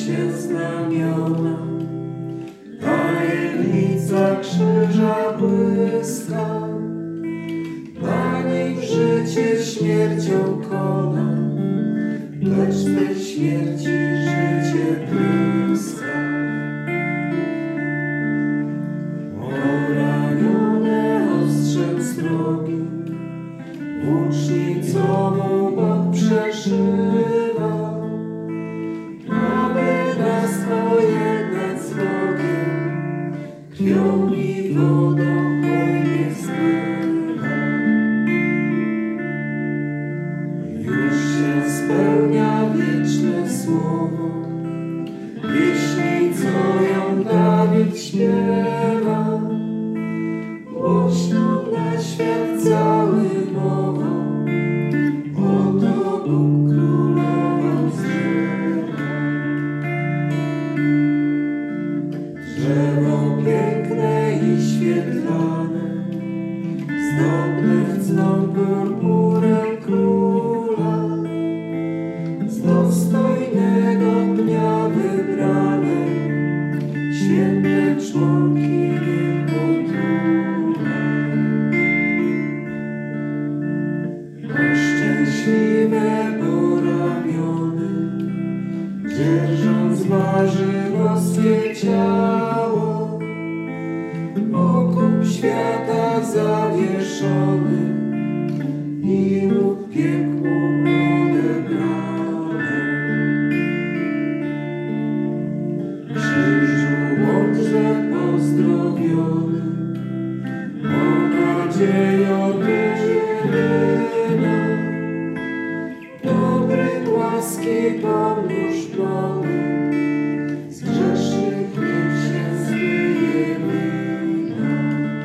się znamiona, tajemnica krzyża błyska, na nich życie śmiercią kona, lecz z tej śmierci życie błyska. Oranione ostrzem srogi, łucznicą mu Bóg przeszywa, aby nas pojednać z Bogiem, krwią i wodą hojnie spływa. Już się spełnia wieczne słowo, pieśni, co ją Dawid śpiewa, głośno na świat cały mową, oto Bóg królował z drzewa. Drzewo piękne i świetlane, zdobne w cną purpurem króla, z dostojnego dnia wybrane, święte członki niepotula. O szczęśliwe bo ramiony, dzierżąc warzywo swe ciało, okup świata zawieszony i łuk piekłu odebrany. Krzyżu mądrze pozdrowiony, o nadziejo jedyna, dobry, łaski pomnóż plony, z grzesznych niech się zmyje wina.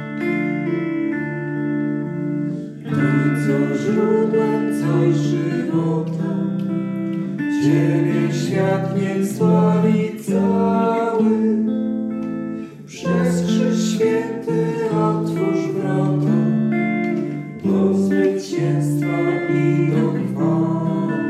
Ty, co źródłem coś żywota, Ciebie świat niech sławi cały. Przez krzyż święty otwórz wrota do zwycięstwa i do chwały.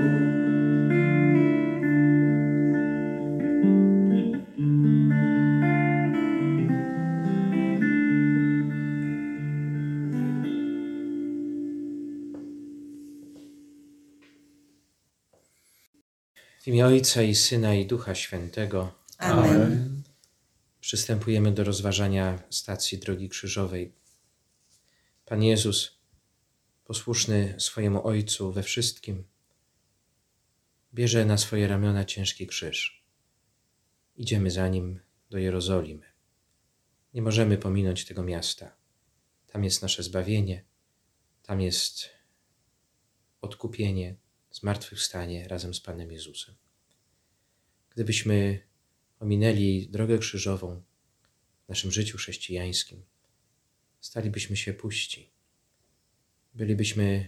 W imię Ojca i Syna i Ducha Świętego. Amen. Przystępujemy do rozważania stacji Drogi Krzyżowej. Pan Jezus, posłuszny swojemu Ojcu we wszystkim, bierze na swoje ramiona ciężki krzyż. Idziemy za Nim do Jerozolimy. Nie możemy pominąć tego miasta. Tam jest nasze zbawienie, tam jest odkupienie, zmartwychwstanie razem z Panem Jezusem. Gdybyśmy ominęli drogę krzyżową w naszym życiu chrześcijańskim, stalibyśmy się puści. Bylibyśmy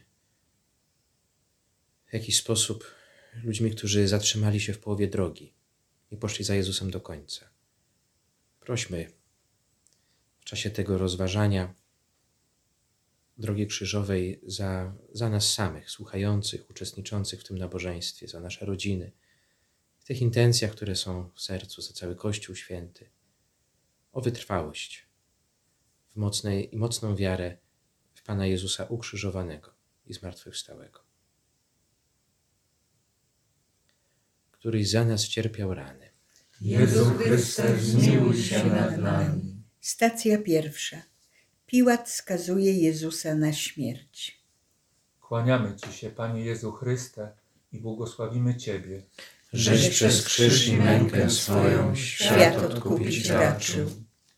w jakiś sposób ludźmi, którzy zatrzymali się w połowie drogi i poszli za Jezusem do końca. Prośmy w czasie tego rozważania drogi krzyżowej za nas samych, słuchających, uczestniczących w tym nabożeństwie, za nasze rodziny, w tych intencjach, które są w sercu, za cały Kościół Święty, o wytrwałość w mocną wiarę w Pana Jezusa ukrzyżowanego i zmartwychwstałego, któryś za nas cierpiał rany. Jezu Chryste, zmiłuj się nad nami. Stacja pierwsza. Piłat skazuje Jezusa na śmierć. Kłaniamy Ci się, Panie Jezu Chryste, i błogosławimy Ciebie, Żeś przez krzyż i mękę swoją świat odkupić raczył.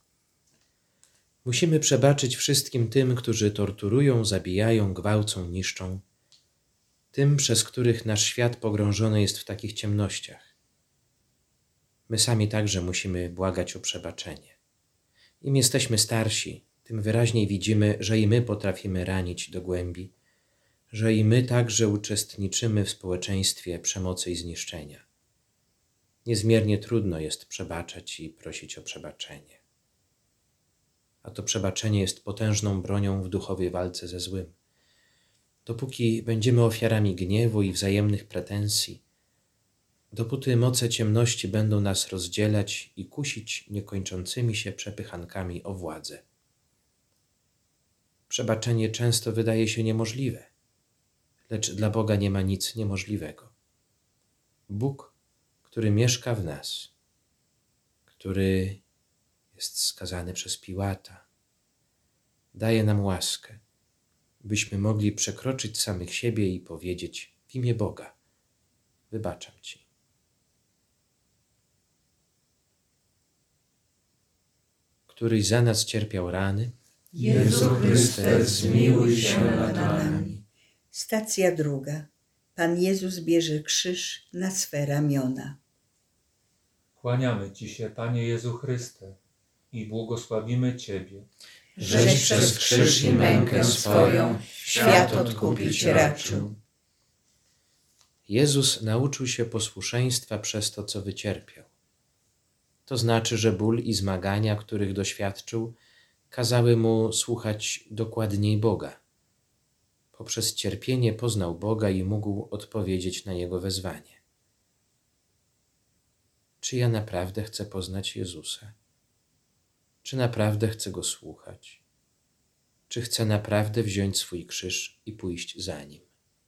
Musimy przebaczyć wszystkim tym, którzy torturują, zabijają, gwałcą, niszczą. Tym, przez których nasz świat pogrążony jest w takich ciemnościach. My sami także musimy błagać o przebaczenie. Im jesteśmy starsi, tym wyraźniej widzimy, że i my potrafimy ranić do głębi, że i my także uczestniczymy w społeczeństwie przemocy i zniszczenia. Niezmiernie trudno jest przebaczać i prosić o przebaczenie. A to przebaczenie jest potężną bronią w duchowej walce ze złym. Dopóki będziemy ofiarami gniewu i wzajemnych pretensji, dopóty moce ciemności będą nas rozdzielać i kusić niekończącymi się przepychankami o władzę. Przebaczenie często wydaje się niemożliwe, lecz dla Boga nie ma nic niemożliwego. Bóg, który mieszka w nas, który jest skazany przez Piłata, daje nam łaskę, byśmy mogli przekroczyć samych siebie i powiedzieć w imię Boga: wybaczam Ci. Któryś za nas cierpiał rany, Jezu Chryste, zmiłuj się nad nami. Stacja druga. Pan Jezus bierze krzyż na swe ramiona. Kłaniamy Ci się, Panie Jezu Chryste, i błogosławimy Ciebie, Żeś przez krzyż i mękę swoją świat odkupić raczył. Jezus nauczył się posłuszeństwa przez to, co wycierpiał. To znaczy, że ból i zmagania, których doświadczył, kazały mu słuchać dokładniej Boga. Poprzez cierpienie poznał Boga i mógł odpowiedzieć na Jego wezwanie. Czy ja naprawdę chcę poznać Jezusa? Czy naprawdę chcę Go słuchać? Czy chcę naprawdę wziąć swój krzyż i pójść za Nim?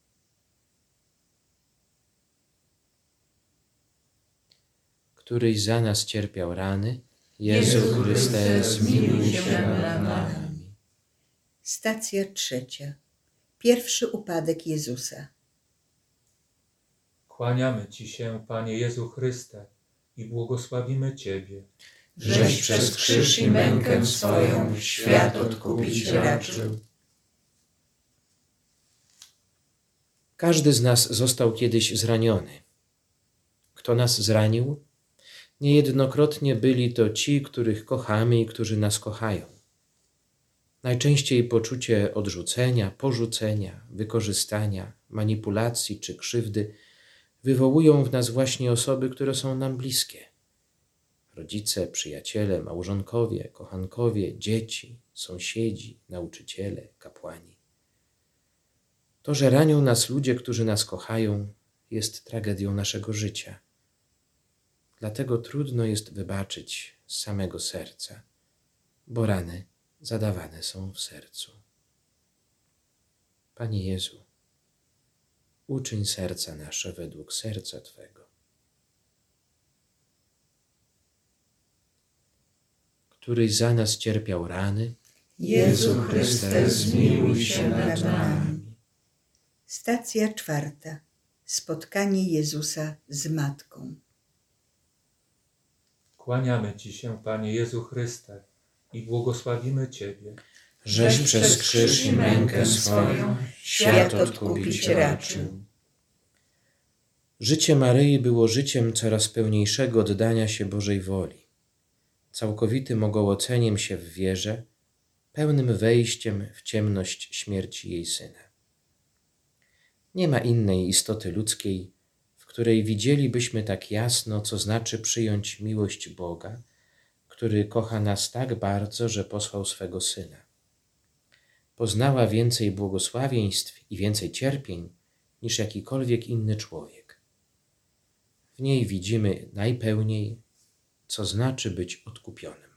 Któryś za nas cierpiał rany, Jezu Chryste, zmiłuj się nad nami. Stacja trzecia. Pierwszy upadek Jezusa. Kłaniamy Ci się, Panie Jezu Chryste, i błogosławimy Ciebie, Żeś przez krzyż i mękę swoją świat odkupić raczył. Każdy z nas został kiedyś zraniony. Kto nas zranił? Niejednokrotnie byli to ci, których kochamy i którzy nas kochają. Najczęściej poczucie odrzucenia, porzucenia, wykorzystania, manipulacji czy krzywdy wywołują w nas właśnie osoby, które są nam bliskie. Rodzice, przyjaciele, małżonkowie, kochankowie, dzieci, sąsiedzi, nauczyciele, kapłani. To, że ranią nas ludzie, którzy nas kochają, jest tragedią naszego życia. Dlatego trudno jest wybaczyć z samego serca, bo rany zadawane są w sercu. Panie Jezu, uczyń serca nasze według serca Twego. Któryś za nas cierpiał rany, Jezu Chryste, zmiłuj się nad nami. Stacja czwarta. Spotkanie Jezusa z Matką. Kłaniamy Ci się, Panie Jezu Chryste, i błogosławimy Ciebie, żeś przez krzyż i mękę swoją świat odkupić raczył. Życie Maryi było życiem coraz pełniejszego oddania się Bożej woli, całkowitym ogołoceniem się w wierze, pełnym wejściem w ciemność śmierci jej Syna. Nie ma innej istoty ludzkiej, w której widzielibyśmy tak jasno, co znaczy przyjąć miłość Boga, który kocha nas tak bardzo, że posłał swego Syna. Poznała więcej błogosławieństw i więcej cierpień niż jakikolwiek inny człowiek. W niej widzimy najpełniej, co znaczy być odkupionym.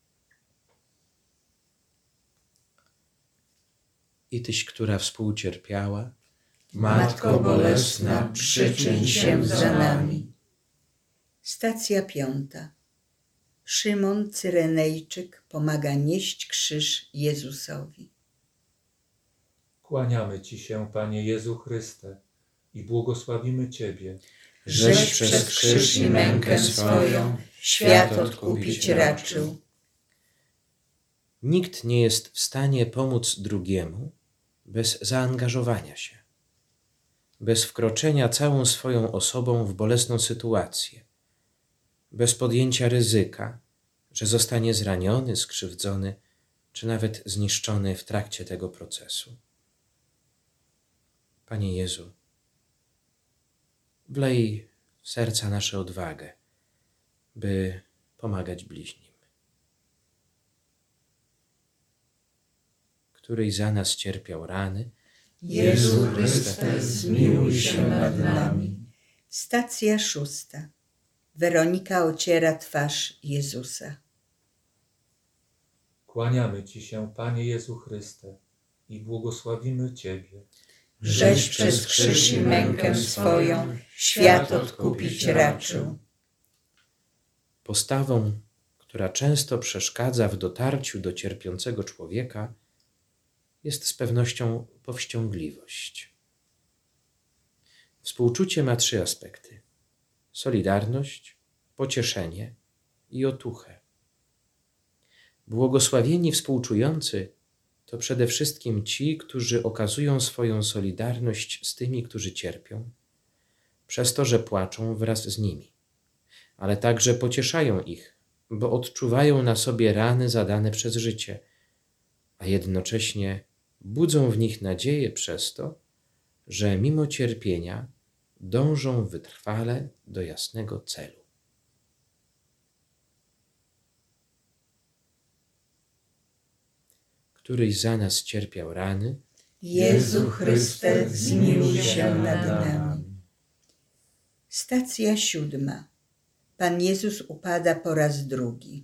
I Tyś, która współcierpiała, Matko bolesna, przyczyń się za nami. Stacja piąta. Szymon Cyrenejczyk pomaga nieść krzyż Jezusowi. Kłaniamy Ci się, Panie Jezu Chryste, i błogosławimy Ciebie, Żeś przez krzyż i mękę swoją świat odkupić raczył. Nikt nie jest w stanie pomóc drugiemu bez zaangażowania się, bez wkroczenia całą swoją osobą w bolesną sytuację, bez podjęcia ryzyka, że zostanie zraniony, skrzywdzony, czy nawet zniszczony w trakcie tego procesu. Panie Jezu, wlej w serca nasze odwagę, by pomagać bliźnim. Któryś za nas cierpiał rany, Jezu Chryste, zmiłuj się nad nami. Stacja 6. Weronika ociera twarz Jezusa. Kłaniamy Ci się, Panie Jezu Chryste, i błogosławimy Ciebie, żeś przez krzyż i mękę swoją świat odkupić raczył. Postawą, która często przeszkadza w dotarciu do cierpiącego człowieka, jest z pewnością powściągliwość. Współczucie ma 3 aspekty: solidarność, pocieszenie i otuchę. Błogosławieni współczujący to przede wszystkim ci, którzy okazują swoją solidarność z tymi, którzy cierpią, przez to, że płaczą wraz z nimi, ale także pocieszają ich, bo odczuwają na sobie rany zadane przez życie, a jednocześnie budzą w nich nadzieję przez to, że mimo cierpienia dążą wytrwale do jasnego celu. Któryś za nas cierpiał rany, Jezu Chryste, zmiłuj się nad nami. Stacja 7. Pan Jezus upada po raz drugi.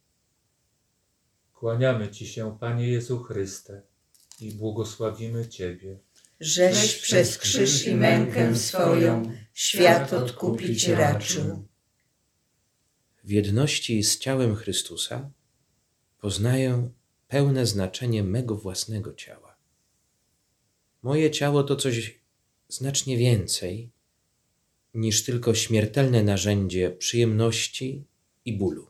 Kłaniamy Ci się, Panie Jezu Chryste, i błogosławimy Ciebie, Żeś przez krzyż i mękę swoją świat odkupić raczył. w jedności z ciałem Chrystusa poznaję pełne znaczenie mego własnego ciała. Moje ciało to coś znacznie więcej niż tylko śmiertelne narzędzie przyjemności i bólu.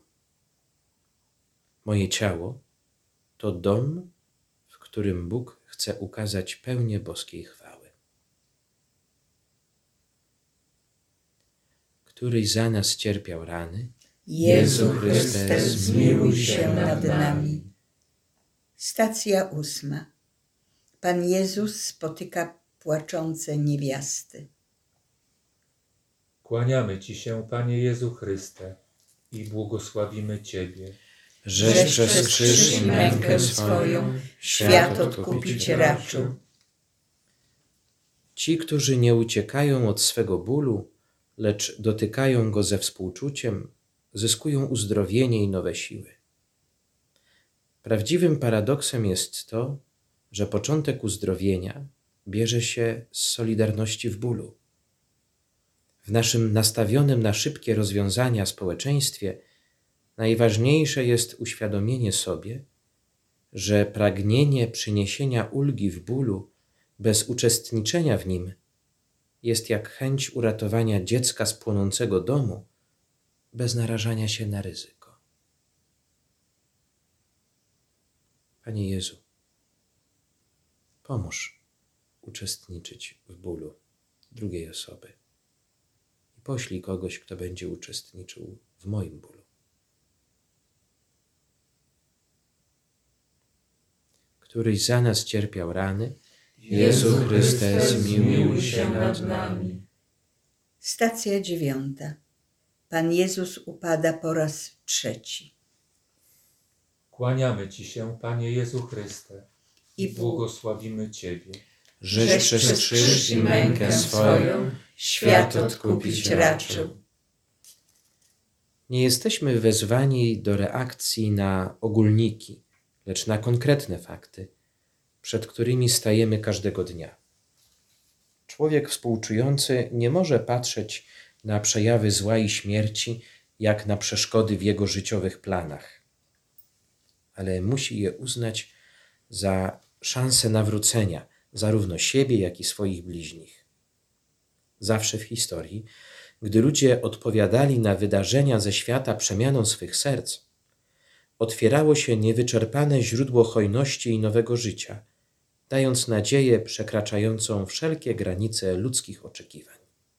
Moje ciało to dom, w którym Bóg chce ukazać pełnię boskiej chwały. Któryś za nas cierpiał rany, Jezu Chryste, zmiłuj się nad nami. Stacja 8. Pan Jezus spotyka płaczące niewiasty. Kłaniamy Ci się, Panie Jezu Chryste, i błogosławimy Ciebie, żeś przez krzyż i mękę swoją świat odkupić raczył. Ci, którzy nie uciekają od swego bólu, lecz dotykają go ze współczuciem, zyskują uzdrowienie i nowe siły. Prawdziwym paradoksem jest to, że początek uzdrowienia bierze się z solidarności w bólu. W naszym nastawionym na szybkie rozwiązania społeczeństwie najważniejsze jest uświadomienie sobie, że pragnienie przyniesienia ulgi w bólu bez uczestniczenia w nim jest jak chęć uratowania dziecka z płonącego domu bez narażania się na ryzyko. Panie Jezu, pomóż uczestniczyć w bólu drugiej osoby i poślij kogoś, kto będzie uczestniczył w moim bólu. Któryś za nas cierpiał rany, Jezu Chryste, zmiłuj się nad nami. Stacja 9. Pan Jezus upada po raz trzeci. Kłaniamy Ci się, Panie Jezu Chryste, i błogosławimy Ciebie, żeś przez krzyż i mękę swoją świat odkupić raczył. Nie jesteśmy wezwani do reakcji na ogólniki, lecz na konkretne fakty, przed którymi stajemy każdego dnia. Człowiek współczujący nie może patrzeć na przejawy zła i śmierci jak na przeszkody w jego życiowych planach, ale musi je uznać za szansę nawrócenia zarówno siebie, jak i swoich bliźnich. Zawsze w historii, gdy ludzie odpowiadali na wydarzenia ze świata przemianą swych serc, otwierało się niewyczerpane źródło hojności i nowego życia, dając nadzieję przekraczającą wszelkie granice ludzkich oczekiwań.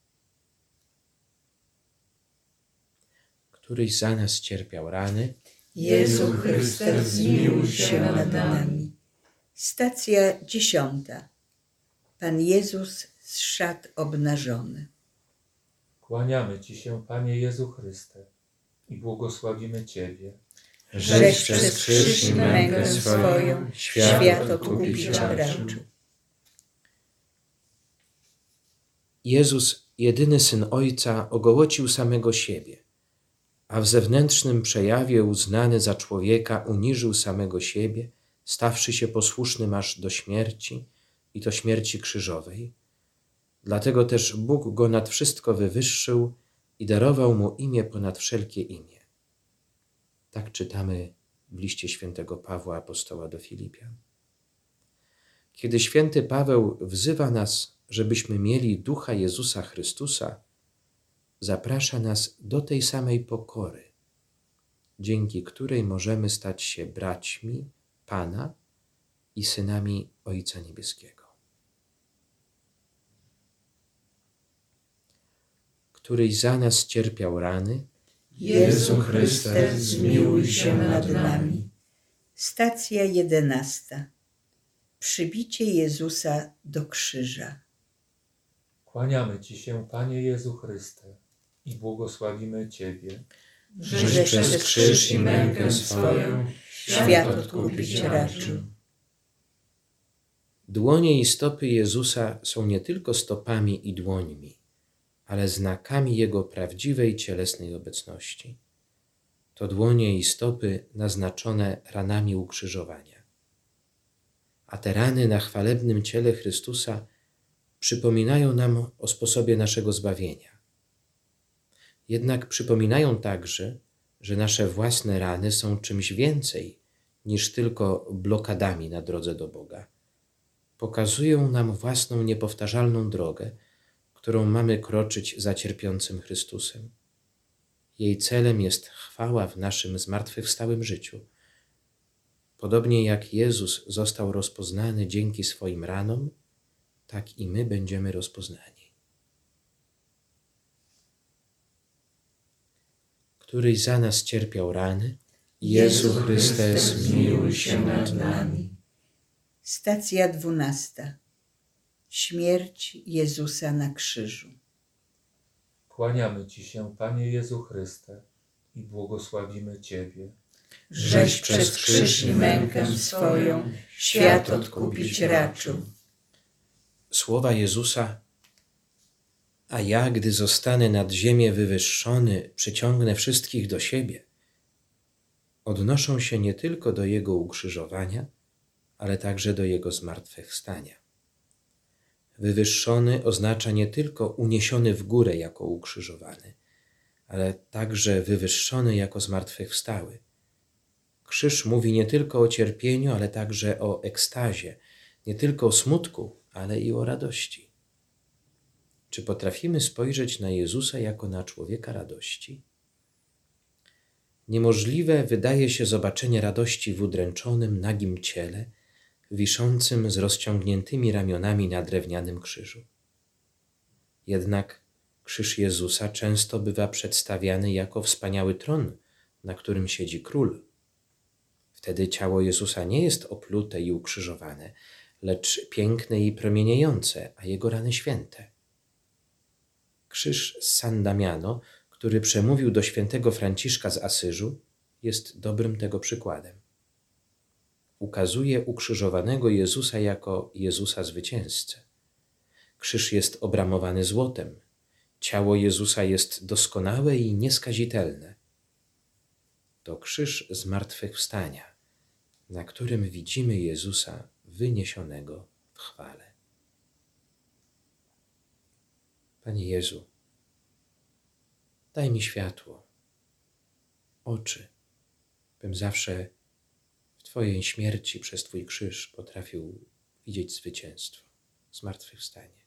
Któryś za nas cierpiał rany, Jezu Chryste, zmiłuj się nad nami. Stacja 10. Pan Jezus z szat obnażony. Kłaniamy Ci się, Panie Jezu Chryste, i błogosławimy Ciebie, żeś przez krzyż i mękę swoją świat odkupić raczył. Jezus jedyny Syn Ojca ogołocił samego siebie, a w zewnętrznym przejawie uznany za człowieka uniżył samego siebie, stawszy się posłusznym aż do śmierci i to śmierci krzyżowej. Dlatego też Bóg go nad wszystko wywyższył i darował mu imię ponad wszelkie imię. Tak czytamy w liście świętego Pawła apostoła do Filipian. Kiedy święty Paweł wzywa nas, żebyśmy mieli ducha Jezusa Chrystusa, zaprasza nas do tej samej pokory, dzięki której możemy stać się braćmi Pana i synami Ojca Niebieskiego, któryś za nas cierpiał rany. Jezu Chryste, zmiłuj się nad nami. Stacja 11. Przybicie Jezusa do krzyża. Kłaniamy Ci się, Panie Jezu Chryste, i błogosławimy Ciebie, Żeś przez krzyż i mękę swoją świat odkupić raczył. Dłonie i stopy Jezusa są nie tylko stopami i dłońmi, ale znakami Jego prawdziwej cielesnej obecności. To dłonie i stopy naznaczone ranami ukrzyżowania. A te rany na chwalebnym ciele Chrystusa przypominają nam o sposobie naszego zbawienia. Jednak przypominają także, że nasze własne rany są czymś więcej niż tylko blokadami na drodze do Boga. Pokazują nam własną niepowtarzalną drogę, którą mamy kroczyć za cierpiącym Chrystusem. Jej celem jest chwała w naszym zmartwychwstałym życiu. Podobnie jak Jezus został rozpoznany dzięki swoim ranom, tak i my będziemy rozpoznani. Któryś za nas cierpiał rany. Jezu Chryste, zmiłuj się nad nami. Stacja 12. Śmierć Jezusa na krzyżu. Kłaniamy Ci się, Panie Jezu Chryste, i błogosławimy Ciebie, Żeś przez krzyż i mękę swoją świat odkupić raczył. Słowa Jezusa: a ja, gdy zostanę nad ziemię wywyższony, przyciągnę wszystkich do siebie, odnoszą się nie tylko do Jego ukrzyżowania, ale także do Jego zmartwychwstania. Wywyższony oznacza nie tylko uniesiony w górę jako ukrzyżowany, ale także wywyższony jako zmartwychwstały. Krzyż mówi nie tylko o cierpieniu, ale także o ekstazie, nie tylko o smutku, ale i o radości. Czy potrafimy spojrzeć na Jezusa jako na człowieka radości? Niemożliwe wydaje się zobaczenie radości w udręczonym, nagim ciele, wiszącym z rozciągniętymi ramionami na drewnianym krzyżu. Jednak krzyż Jezusa często bywa przedstawiany jako wspaniały tron, na którym siedzi król. Wtedy ciało Jezusa nie jest oplute i ukrzyżowane, lecz piękne i promieniejące, a Jego rany święte. Krzyż z San Damiano, który przemówił do świętego Franciszka z Asyżu, jest dobrym tego przykładem. Ukazuje ukrzyżowanego Jezusa jako Jezusa zwycięzcę. Krzyż jest obramowany złotem. Ciało Jezusa jest doskonałe i nieskazitelne. To krzyż zmartwychwstania, na którym widzimy Jezusa wyniesionego w chwale. Panie Jezu, daj mi światło, oczy, bym zawsze w Twojej śmierci przez Twój krzyż potrafił widzieć zwycięstwo, zmartwychwstanie.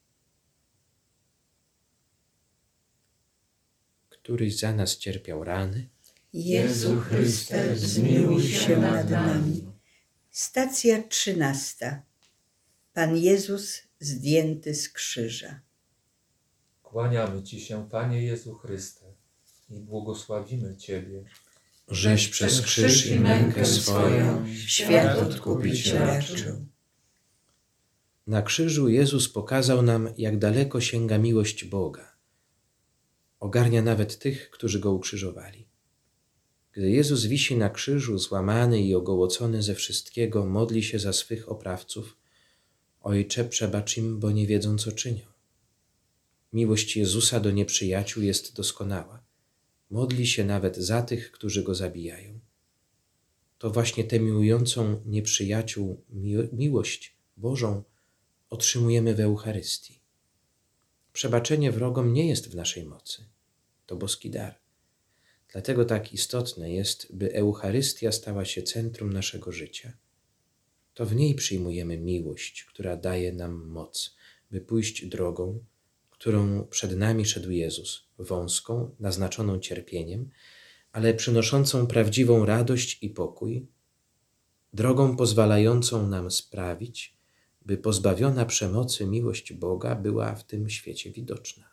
Któryś za nas cierpiał rany. Jezu Chryste, zmiłuj się nad nami. Stacja 13. Pan Jezus zdjęty z krzyża. Kłaniamy Ci się, Panie Jezu Chryste, i błogosławimy Ciebie, Żeś przez krzyż i mękę swoją świat odkupić raczył. Na krzyżu Jezus pokazał nam, jak daleko sięga miłość Boga. Ogarnia nawet tych, którzy Go ukrzyżowali. Gdy Jezus wisi na krzyżu, złamany i ogołocony ze wszystkiego, modli się za swych oprawców: Ojcze, przebacz im, bo nie wiedzą, co czynią. Miłość Jezusa do nieprzyjaciół jest doskonała. Modli się nawet za tych, którzy Go zabijają. To właśnie tę miłującą nieprzyjaciół miłość Bożą otrzymujemy w Eucharystii. Przebaczenie wrogom nie jest w naszej mocy. To boski dar. Dlatego tak istotne jest, by Eucharystia stała się centrum naszego życia. To w niej przyjmujemy miłość, która daje nam moc, by pójść drogą, którą przed nami szedł Jezus, wąską, naznaczoną cierpieniem, ale przynoszącą prawdziwą radość i pokój, drogą pozwalającą nam sprawić, by pozbawiona przemocy miłość Boga była w tym świecie widoczna.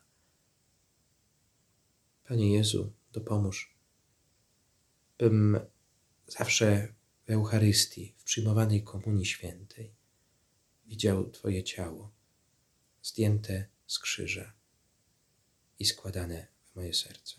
Panie Jezu, dopomóż, bym zawsze w Eucharystii, w przyjmowanej Komunii Świętej widział Twoje ciało, zdjęte z krzyża i składane w moje serce.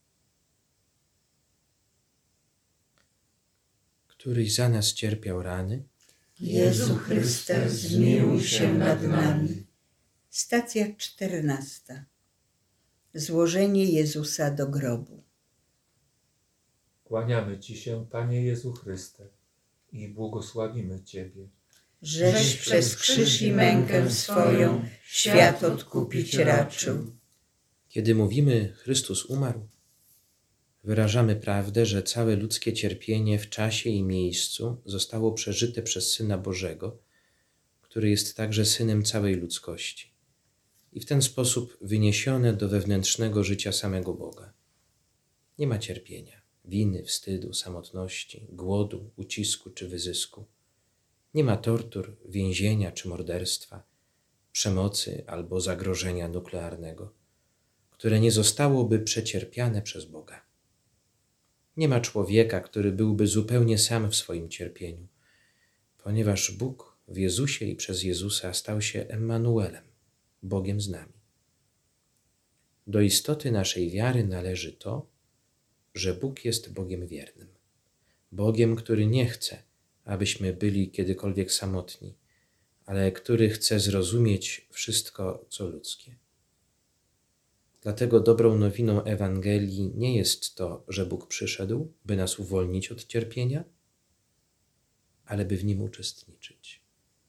Któryś za nas cierpiał rany, Jezu Chryste, zmiłuj się nad nami. Stacja 14. Złożenie Jezusa do grobu. Kłaniamy Ci się, Panie Jezu Chryste, i błogosławimy Ciebie. Żeś przez krzyż i mękę swoją świat odkupić raczył. Kiedy mówimy Chrystus umarł, wyrażamy prawdę, że całe ludzkie cierpienie w czasie i miejscu zostało przeżyte przez Syna Bożego, który jest także Synem całej ludzkości i w ten sposób wyniesione do wewnętrznego życia samego Boga. Nie ma cierpienia, winy, wstydu, samotności, głodu, ucisku czy wyzysku. Nie ma tortur, więzienia czy morderstwa, przemocy albo zagrożenia nuklearnego, które nie zostałoby przecierpiane przez Boga. Nie ma człowieka, który byłby zupełnie sam w swoim cierpieniu, ponieważ Bóg w Jezusie i przez Jezusa stał się Emmanuelem, Bogiem z nami. Do istoty naszej wiary należy to, że Bóg jest Bogiem wiernym, Bogiem, który nie chce, abyśmy byli kiedykolwiek samotni, ale który chce zrozumieć wszystko, co ludzkie. Dlatego dobrą nowiną Ewangelii nie jest to, że Bóg przyszedł, by nas uwolnić od cierpienia, ale by w nim uczestniczyć.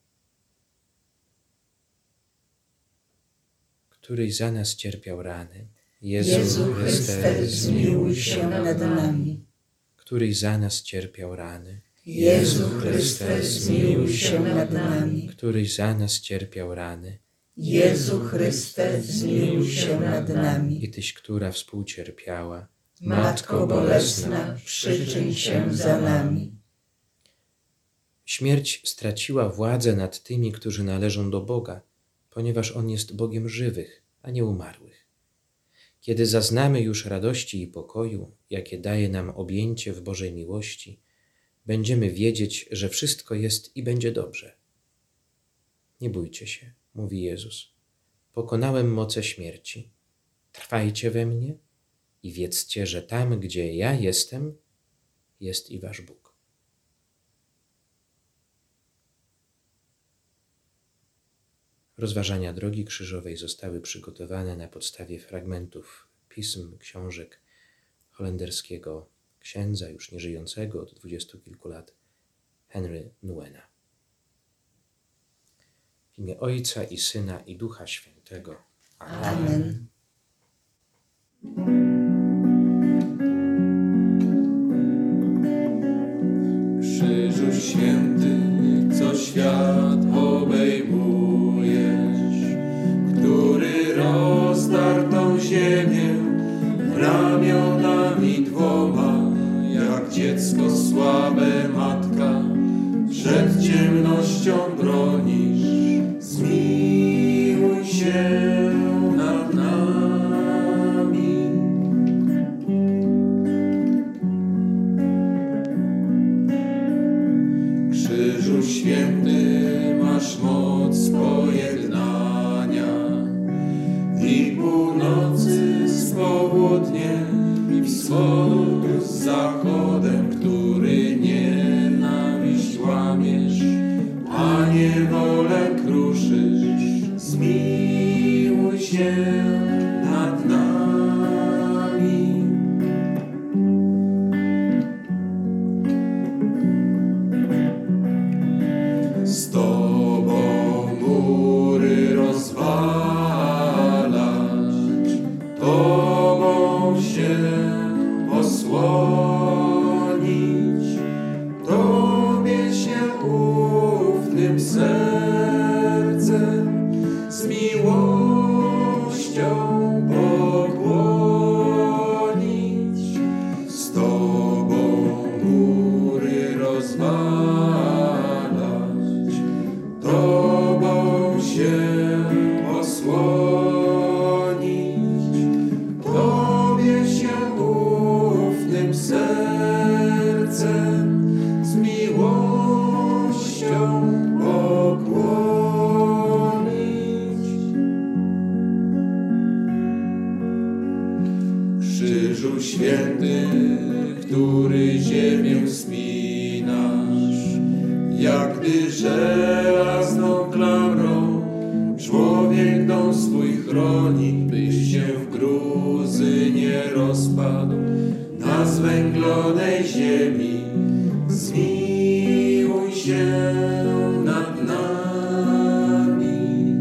Któryś za nas cierpiał rany, Jezu Chryste, zmiłuj się nad nami. Któryś za nas cierpiał rany, Jezu Chryste, zmiłuj się nad nami. Któryś za nas cierpiał rany, Jezu Chryste, zmiłuj się nad nami. i Tyś, która współcierpiała, Matko bolesna, przyczyń się za nami. Śmierć straciła władzę nad tymi, którzy należą do Boga, ponieważ On jest Bogiem żywych, a nie umarłych. Kiedy zaznamy już radości i pokoju, jakie daje nam objęcie w Bożej miłości, będziemy wiedzieć, że wszystko jest i będzie dobrze. Nie bójcie się, mówi Jezus. Pokonałem moce śmierci. Trwajcie we mnie i wiedzcie, że tam, gdzie ja jestem, jest i wasz Bóg. Rozważania drogi krzyżowej zostały przygotowane na podstawie fragmentów pism, książek holenderskiego księdza, już nieżyjącego od 20 kilku lat, Henry Nouwena. W imię Ojca i Syna i Ducha Świętego. Amen. Krzyżu święty, co świat obejmujesz, który rozdartą ziemię ramionami dwoma, jak dziecko słabe matka, przed ciemnością bronisz. Zmiłuj się nad nami. osłonić, Tobie się ufnym sercem z miłością pokłonić, z Tobą góry rozwalać, Tobą się osłonić, Tobie się ufnym sercem z miłością pokłonić. Krzyżu święty, który ziemię spinasz, jak gdy żelazną klamrą człowiek dom swój chroni, byś się w gruzy nie rozpadł na zwęglonej ziemi. Zmiłuj się nad nami.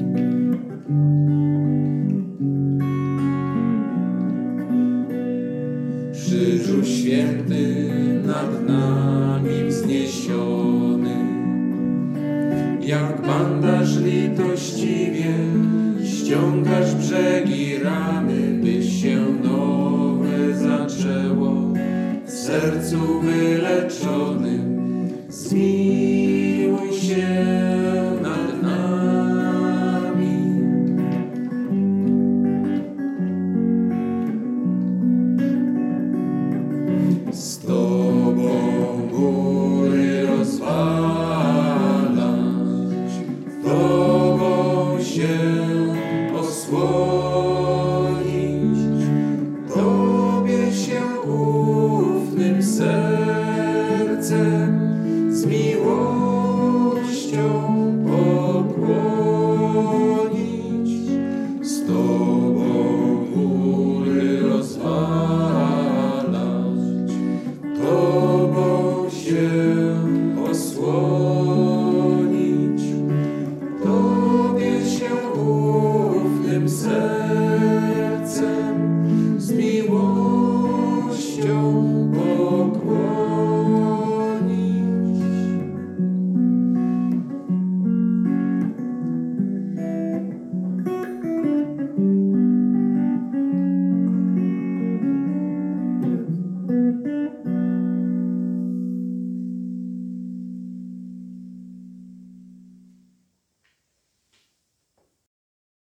Krzyżu święty nad nami wzniesiony, jak bandaż litościwie ściągasz brzegi rany, byś się nowe zaczęło w sercu wyleczonym. Zmiłuj się nad nami. Z Tobą góry rozwalać, Tobą się osłonić, Tobie się ufnym sercem z miłością